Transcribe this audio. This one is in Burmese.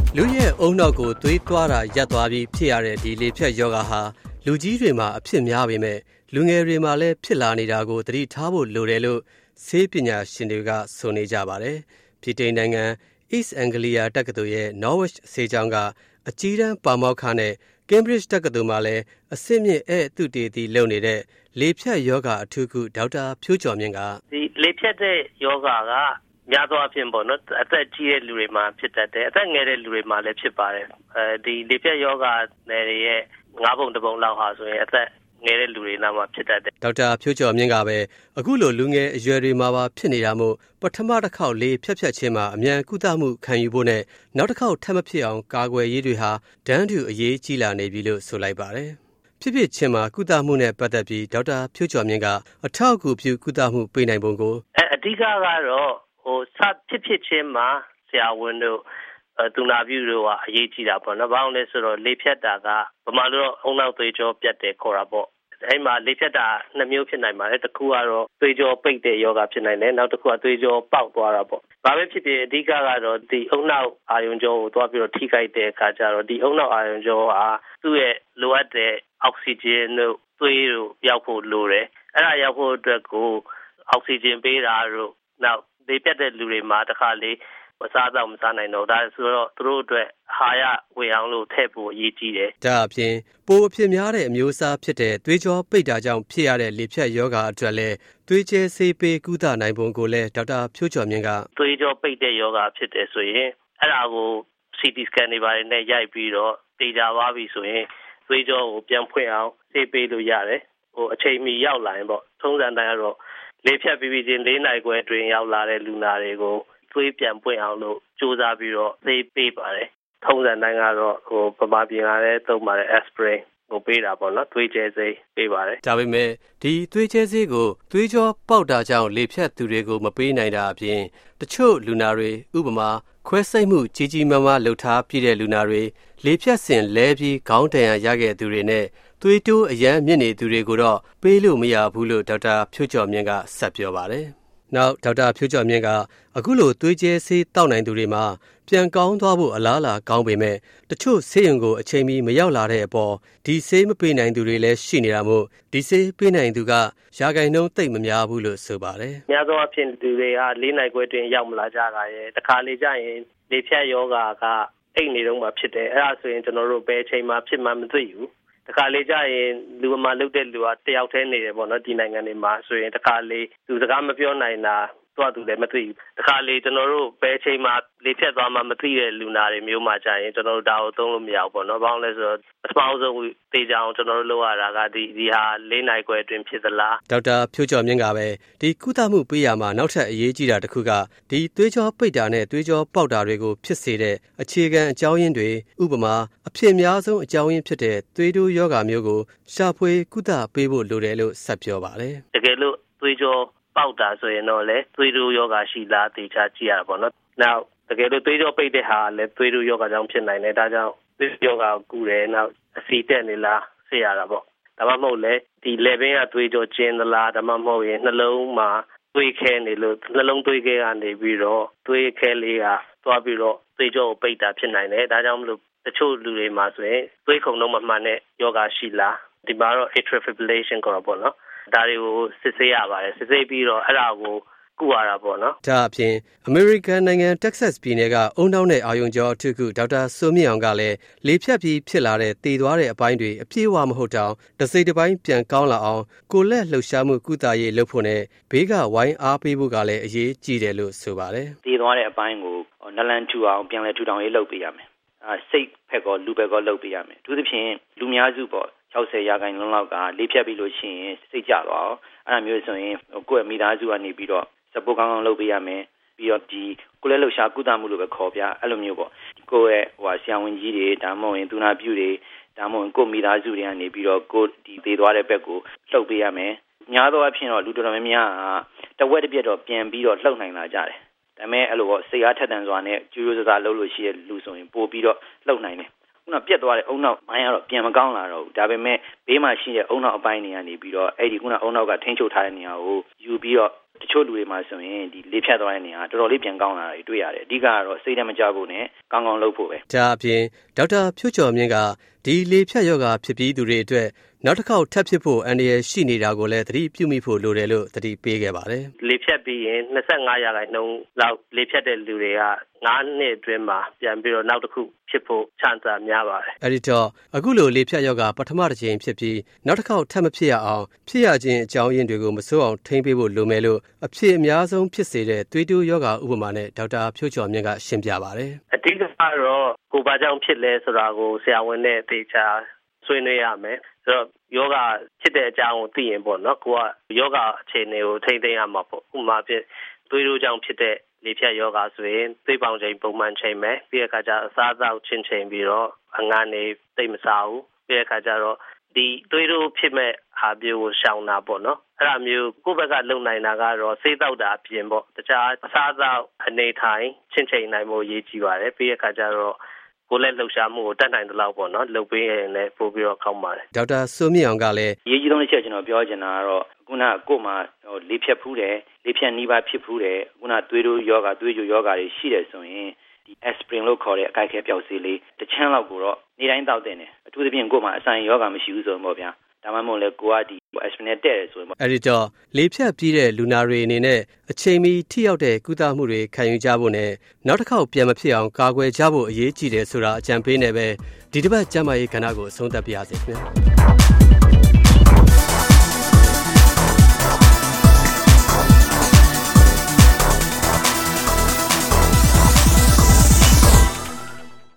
လူရဲ့အုံနောက်ကိုသွေးသွားတာရပ်သွားပြီးဖြစ်ရတဲ့ဒီလေဖြတ်ယောဂဟာလူကြီးတွေမှာအဖြစ်များပေမဲ့လူငယ်တွေမှာလည်းဖြစ်လာနေတာကိုသတိထားဖို့လိုတယ်လို့ဆေးပညာရှင်တွေကဆိုနေကြပါတယ်။ပြည်ထောင်နိုင်ငံ East Anglia တက္ကသိုလ်ရဲ့ Norwich ဆေးကျောင်းကအကြီးတန်းပါမောက္ခနဲ့ Cambridge တက္ကသိုလ်မှာလည်းအဆင့်မြင့်သုတေသီလုပ်နေတဲ့လေဖြတ်ယောဂအထူးကုဒေါက်တာဖြိုးကျော်မြင့်ကဒီလေဖြတ်တဲ့ယောဂကများသောအားဖြင့်ပေါ့နော်အသက်ကြီးတဲ့လူတွေမှာဖြစ်တတ်တယ်အသက်ငယ်တဲ့လူတွေမှာလည်းဖြစ်ပါတယ်ဒီလေဖြတ်ယောဂနယ်ရဲ့9 ပုံ 1 ပုံလောက်ဟာဆိုရင်အသက်ငယ်တဲ့လူတွေနားမှာဖြစ်တတ်တယ်ဒေါက်တာဖြိုးကျော်မြင့်ကပဲအခုလိုလူငယ်အရွယ်တွေမှာပါဖြစ်နေတာမို့ပထမတစ်ခေါက်လေဖြတ်ခြင်းမှာအမြန်ကုသမှုခံယူဖို့နဲ့နောက်တစ်ခေါက်ထပ်မဖြစ်အောင်ကာကွယ်ရေးတွေဟာတန်းတူအရေးကြီးလာနေပြီလို့ဆိုလိုက်ပါတယ်ဖြစ်ချင်းမှာကုသမှုနဲ့ပတ်သက်ပြီးဒေါက်တာဖြိုးကျော်မြင့်ကအထောက်အကူပြုကုသမှုပေးနိုင်ပုံကိုအဓိကကတော့စဖြစ်ချင်းမှာဆရာဝန်တို့သူနာပြုတို့ကအရေးကြီးတာပေါ့နော်။ဘာလို့လဲဆိုတော့လေဖြတ်တာကဗမာလိုတော့အုံနောက်သွေးကြောပြတ်တယ်ခေါ်တာပေါ့။အဲ့မှာလေဖြတ်တာ2 မျိုးဖြစ်နိုင်ပါတယ်။တစ်ခုကတော့သွေးကြောပိတ်တဲ့ယောဂဖြစ်နိုင်တယ်။နောက်တစ်ခုကသွေးကြောပေါက်သွားတာပေါ့။ဘာပဲဖြစ်ဖြစ်အဓိကကတော့ဒီအုံနောက်အာရုံကြောကိုသွားပြီးတော့ထိခိုက်တဲ့အခါကျတော့ဒီအုံနောက်အာရုံကြောဟာသူ့ရဲ့လိုအပ်တဲ့အောက်ဆီဂျင်တို့သွေးတို့ရောက်ဖို့လိုတယ်။အဲ့ဒါရောက်ဖို့အတွက်ကိုအောက်ဆီဂျင်ပေးတာတို့နောက်လေဖြတ်တဲ့လူတွေမှာတစ်ခါလေမစားတော့မစားနိုင်တော့ဒါဆိုတော့သူတို့အတွက်ဟာရဝေအောင်လို့ထည့်ဖို့အရေးကြီးတယ်။ဒါအပြင်ပိုအဖြစ်များတဲ့အမျိုးအစားဖြစ်တဲ့သွေးကြောပိတ်တာကြောင့်ဖြစ်ရတဲ့လေဖြတ်ယောဂအတွက်လည်းသွေးကျဲဆေးပေးကုသနိုင်ပုံကိုလည်းဒေါက်တာဖြိုးကျော်မြင့်ကသွေးကြောပိတ်တဲ့ယောဂဖြစ်တယ်ဆိုရင်အဲ့ဒါကို CT scan တွေပါတယ်နဲ့ရိုက်ပြီးတော့တေချာသွားပြီဆိုရင်သွေးကြောကိုပြန်ဖွင့်အောင်ဆေးပေးလို့ရတယ်။အချိန်မီရောက်လာရင်ပေါ့ထုံးစံတိုင်းကတော့လေဖြတ်ပြီးချင်း4 နာရီခွဲအတွင်းရောက်လာတဲ့လူနာတွေကိုသွေးပြန်ပွင့်အောင်လို့စူးစမ်းပြီးတော့ဆေးပေးပါတယ်။ထုံးစံတိုင်းကတော့ပမာပြင်လာတဲ့သုံးပါတယ် aspirin ကိုပေးတာပေါ့နော်သွေးကျဲဆေးပေးပါတယ်။ဒါပေမဲ့ဒီသွေးကျဲဆေးကိုသွေးကြောပေါက်တာကြောင့်လေဖြတ်သူတွေကိုမပေးနိုင်တာအပြင်တချို့လူနာတွေဥပမာခွဲစိတ်မှုကြီးကြီးမားမားလှုပ်ထားပြည့်တဲ့လူနာတွေလေဖြတ်စဉ်လဲပြီးခေါင်းတန်ရခဲ့သူတွေနဲ့သွေးတိုးအရန်မြင့်နေသူတွေကိုတော့ပေးလို့မရဘူးလို့ဒေါက်တာဖြိုးကျော်မြင့်ကဆက်ပြောပါတယ်။နောက်ဒေါက်တာဖြိုးကျော်မြင့်ကအခုလိုသွေးကျဲဆေးတောက်နိုင်သူတွေမှာပြန်ကောင်းသွားဖို့အလားအလာကောင်းပေမဲ့တချို့ဆေးရုံကိုအချိန်မီမရောက်လာတဲ့အပေါ်ဒီဆေးမပေးနိုင်သူတွေလည်းရှိနေတာမို့ဒီဆေးပေးနိုင်သူကရာခိုင်နှုန်းသိပ်မများဘူးလို့ဆိုပါတယ်။များသောအားဖြင့်သူတွေက4 နာရီခွဲတွင်ရောက်မလာကြတာရဲ့တခါလေကြာရင်လေဖြတ်ယောဂကအိတ်နေတော့မှဖြစ်တယ်အဲ့ဒါဆိုရင်ကျွန်တော်တို့ဘယ်အချိန်မှဖြစ်မှမသိဘူး။တခါလေကြာရင်လူမှလုတ်တဲ့လူကတယောက်တည်းနေတယ်ပေါ့နော်ဒီနိုင်ငံတွေမှာဆိုရင်တခါလေသူစကားမပြောနိုင်တာသွားသူလည်းမသိဘူးတခါလေကျွန်တော်တို့ဘယ်ချိန်မှလေဖြတ်သွားမှမသိတဲ့လူနာတွေမျိုးမှကြာရင်ကျွန်တော်တို့ဒါကိုသုံးလို့မရဘူးပေါ့နော်ဘာလို့လဲဆိုတော့ပထမဆုံးတေချာအောင်ကျွန်တော်တို့လုပ်ရတာကဒီဟာ4 နာရီခွဲအတွင်းဖြစ်သလားဒေါက်တာဖြိုးကျော်မြင့်ကပဲဒီကုသမှုပေးရမှာနောက်ထပ်အရေးကြီးတာတစ်ခုကဒီသွေးကြောပိတ်တာနဲ့သွေးကြောပေါက်တာတွေကိုဖြစ်စေတဲ့အခြေခံအကြောင်းရင်းတွေဥပမာအဖြစ်အများဆုံးအကြောင်းရင်းဖြစ်တဲ့သွေးတိုးယောဂမျိုးကိုရှာဖွေကုသပေးဖို့လိုတယ်လို့ဆက်ပြောပါတယ်တကယ်လို့သွေးကြောပေါက်တာဆိုရင်တော့လေသွေးတိုးယောဂရှိလားသေချာကြည့်ရတာပေါ့နော်။နောက်တကယ်လို့သွေးကြောပိတ်တဲ့ဟာလည်းသွေးတိုးယောဂကြောင့်ဖြစ်နိုင်တယ်ဒါကြောင့်သွေးယောဂကိုကူတယ်နောက်အဆီတက်နေလားစစ်ရတာပေါ့။ဒါမှမဟုတ်လေဒီလေဘင်းကသွေးကြောကျင်းသလားဒါမှမဟုတ်ရင်နှလုံးမှာသွေးခဲနေလို့နှလုံးသွေးခဲကနေပြီးတော့သွေးခဲလေးကသွားပြီးတော့သွေးကြောကိုပိတ်တာဖြစ်နိုင်တယ်ဒါကြောင့်မလို့တချို့လူတွေမှာဆိုရင်သွေးခုန်နှုန်းမမှန်တဲ့ယောဂရှိလားဒီမှာတော့ atrial fibrillation ခေါ်တာပေါ့နော်ဒါတွေကိုစစ်ဆေးရပါတယ်စစ်ဆေးပြီးတော့အဲ့ဒါကိုကုရတာပေါ့နော်ဒါအပြင်အမေရိကန်နိုင်ငံတက်ဆက်စ်ပြည်နယ်ကအုံနောက်နဲ့အာယုံကြောအထူးကုဒေါက်တာစိုးမြင့်အောင်ကလည်းလေဖြတ်ပြီးဖြစ်လာတဲ့တည်သွားတဲ့အပိုင်းတွေအပြည့်အဝမဟုတ်တောင်တစ်စိတ်တစ်ပိုင်းပြန်ကောင်းလာအောင်ကိုလက်လှုပ်ရှားမှုကုသရေးလုပ်ဖို့နဲ့ဘေးကဝိုင်းအားပေးဖို့ကလည်းအရေးကြီးတယ်လို့ဆိုပါတယ်တည်သွားတဲ့အပိုင်းကိုနလန်ထူအောင်ပြန်လဲထူထောင်ရေးလုပ်ပေးရမယ်စိတ်ဖက်ကလူဘက်ကလုပ်ပေးရမယ်သူသဖြင့်လူများစုပေါ့60 ရာခိုင်နှုန်းလောက်ကလေဖြတ်ပြီးလို့ရှိရင်စိတ်ကြသွားအောင်အဲ့ဒါမျိုးဆိုရင်ကိုယ့်ရဲ့မိသားစုကနေပြီးတော့support ကောင်းကောင်းလုပ်ပေးရမယ်ပြီးတော့ဒီကိုယ်လည်းလှုပ်ရှားကုသမှုလို့ပဲခေါ်ပြအဲ့လိုမျိုးပေါ့ကိုယ့်ရဲ့ဆရာဝန်ကြီးတွေဒါမှမဟုတ်ရင်သူနာပြုတွေဒါမှမဟုတ်ကိုယ့်မိသားစုတွေကနေပြီးတော့ကိုဒီသေးသွားတဲ့ဘက်ကိုလှုပ်ပေးရမယ်များသောအားဖြင့်တော့လူတော်တော်များများကတဝက်တစ်ပြက်တော့ပြန်ပြီးတော့လှုပ်နိုင်လာကြတယ်ဒါပေမဲ့အဲ့လိုပေါ့စိတ်အားထက်သန်စွာနဲ့ကျူးရိုးစစားလှုပ်လို့ရှိရဲ့လူဆိုရင်ပို့ပြီးတော့လှုပ်နိုင်တယ်ခုနပြက်သွားတဲ့အုံနောက်ပိုင်းကတော့ပြန်မကောင်းလာတော့ဘူးဒါပေမဲ့ဘေးမှာရှိတဲ့အုံနောက်အပိုင်းတွေကနေပြီးတော့အဲ့ဒီခုနအုံနောက်ကထိန်းချုပ်ထားတဲ့နေရာကိုယူပြီးတော့တချို့လူတွေမှာဆိုရင်ဒီလေဖြတ်သွားတဲ့နေရာတော်တော်လေးပြန်ကောင်းလာတာတွေ့ရတယ်အဓိကကတော့စိတ်ထဲမကြဖို့နဲ့ကောင်းကောင်းလုပ်ဖို့ပဲဒါအပြင်ဒေါက်တာဖြိုးကျော်မြင့်ကဒီလေဖြတ်ယောဂဖြစ်ပြီးသူတွေအတွက်နောက်တစ်ခေါက်ထပ်ဖြစ်ဖို့အန္တရာယ်ရှိနေတာကိုလည်းသတိပြုမိဖို့လိုတယ်လို့သတိပေးခဲ့ပါတယ်လေဖြတ်ပြီးရင်25%လောက်လေဖြတ်တဲ့လူတွေက9နှစ်အတွင်းမှာပြန်ပြီးတော့နောက်တစ်ခုဖြစ်ဖို့ chance များပါတယ်အဲ့ဒီတော့အခုလိုလေဖြတ်ယောဂပထမတစ်ကြိမ်ဖြစ်ပြီးနောက်တစ်ခေါက်ထပ်မဖြစ်ရအောင်ဖြစ်ရခြင်းအကြောင်းရင်းတွေကိုမစိုးအောင်ထိန်းပေးဖို့လိုမယ်လို့အဖြစ်အများဆုံးဖြစ်စေတဲ့သွေးတိုးယောဂဥပမာနဲ့ဒေါက်တာဖြိုးကျော်မြင့်ကရှင်းပြပါတယ်အဓိကကတော့ကိုယ်ဘာကြောင့်ဖြစ်လဲဆိုတာကိုဆရာဝန်နဲ့အသေးချာဆွေးနွေးရမယ်ဆိုတော့ယောဂဖြစ်တဲ့အကြောင်းကိုသိရင်ပေါ့နော်ကိုကယောဂအခြေအနေကိုထိန်းသိမ်းရမှာပေါ့ဥပမာဖြစ်သွေးတိုးကြောင့်ဖြစ်တဲ့လေဖြတ်ယောဂဆိုရင်သွေးပေါင်ချိန်ပုံမှန်ချိန်မယ်ပြီးတဲ့အခါကျအစားအသောက်ချင်းချိန်ပြီးတော့အငတ်နေသိမစားဘူးပြီးတဲ့အခါကျတော့ဒီသွေးတိုးဖြစ်မဲ့ဟာမျိုးကိုရှောင်တာပေါ့နော်အဲ့ဒါမျိုးကိုယ့်ဘက်ကလုံနိုင်တာကတော့ဆေးတောက်တာအပြင်ပေါ့တခြားအစားအသောက်အနေထိုင်ချင်းချိန်နိုင်မှုရေးကြည့်ပါတယ်ပြီးတဲ့အခါကျတော့ကိုယ်လည်းလှုပ်ရှားမှုကိုတတ်နိုင်သလောက်ပေါ့နော်လှုပ်ပေးရင်လည်းပို့ပြီးတော့ကောင်းပါတယ်ဒေါက်တာစိုးမြင့်အောင်ကလည်းရေးကြီးဆုံးတစ်ချက်ကျွန်တော်ပြောချင်တာကတော့ခုနကိုယ်မှာလေဖြတ်ဖူးတယ်လေဖြတ်နှီးပါဖြစ်ဖူးတယ်ခုနသွေးတိုးယောဂသွေးကြိုယောဂတွေရှိတယ်ဆိုရင်ဒီ aspirin လို့ခေါ်တဲ့အကိုက်ခဲပျောက်ဆေးလေးတစ်ချမ်းလောက်ကိုတော့နေ့တိုင်းတောက်တင်တယ်အထူးသဖြင့်ကိုယ်မှာအဆိုင်ယောဂမရှိဘူးဆိုရင်ပေါ့ဗျာဒါမှမဟုတ်လေကိုကဒီ aspirin နဲ့တဲ့တယ်ဆိုရင်ပေါ့အဲ့ဒီတော့လေဖြတ်ပြီးတဲ့လူနာတွေအနေနဲ့အချိန်မီထိရောက်တဲ့ကုသမှုတွေခံယူကြဖို့နဲ့နောက်တစ်ခေါက်ပြန်မဖြစ်အောင်ကာကွယ်ကြဖို့အရေးကြီးတယ်ဆိုတာအကြံပေးနေပဲဒီတစ်ပတ်ကျန်းမာရေးကဏ္ဍကိုအဆုံးသတ်ပါရစေခင်ဗျာ